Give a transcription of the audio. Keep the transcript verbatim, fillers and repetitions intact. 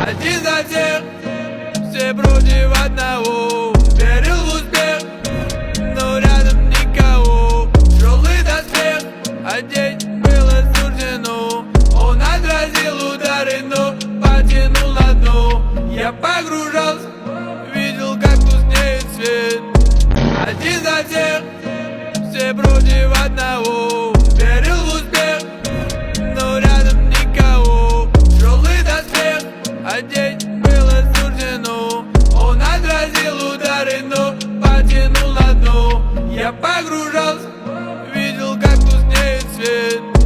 Один за всех, все против одного. Верил в успех, но рядом никого. Тяжелый доспех одеть было суждено. Он отразил удары, но потянул на дно. Я погружался, видел, как тускнеет свет. Один за всех, все против одного. Верил в успех, но рядом никого. Тяжелый доспех одеть было суждено. Он отразил удары, но потянул на дно. Я погружался, видел, как тускнеет свет.